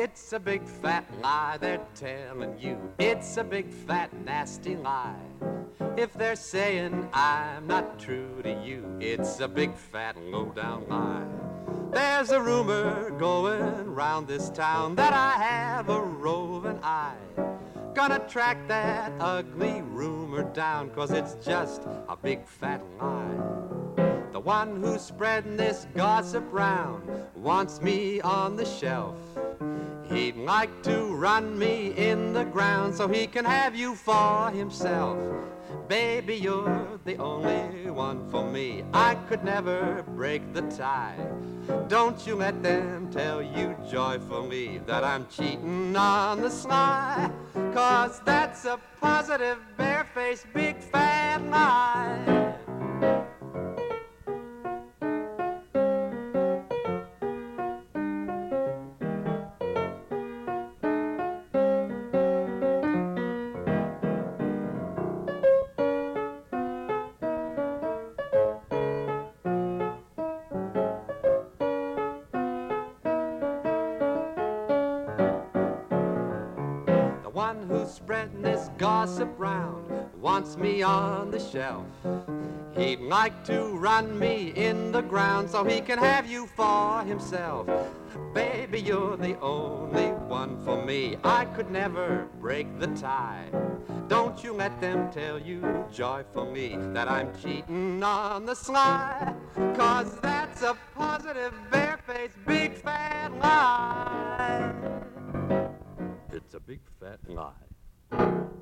it's a big fat lie they're telling you. It's a big fat nasty lie. If they're saying I'm not true to you, it's a big fat low down lie. There's a rumor going round this town that I have a roving eye. Gonna track that ugly rumor down, 'cause it's just a big fat lie. The one who's spreading this gossip round wants me on the shelf. He'd like to run me in the ground so he can have you for himself. Baby, you're the only one for me. I could never break the tie. Don't you let them tell you joyfully that I'm cheating on the sly, 'cause that's a positive, barefaced, big fat lie. One who's spreading this gossip round wants me on the shelf. He'd like to run me in the ground so he can have you for himself. Baby, you're the only one for me. I could never break the tie. Don't you let them tell you joyfully that I'm cheating on the sly, 'cause that's a positive, barefaced, big fat lie. It's a big fat lie.